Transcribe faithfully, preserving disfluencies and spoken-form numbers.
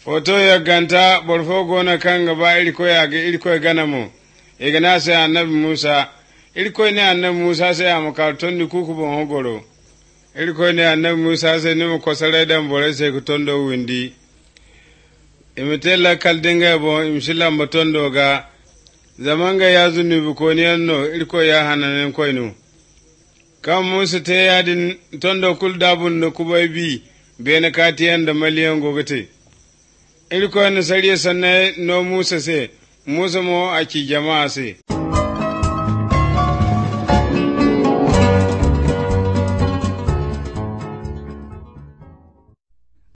Foto ya ganta borfo gona kan gaba irko ya ga irko gana mu. Igana sai annabi Musa. Irko ne annabi Musa sai a makarton ni kuku bon hogoro. Irko ne annabi Musa sai ni mu kosare dan bore sai ku tondo windi. Imitella kaldinga bo imshila matondo ga zamanga ya zuni bukoniyan no irko ya hananen koinu. Kan Musa te yadin tondo kul dabun no kubai bi bene katiyan da maliyan gogate. Irko ne sariya sannan no Musa se Musa mo aki jama'a se.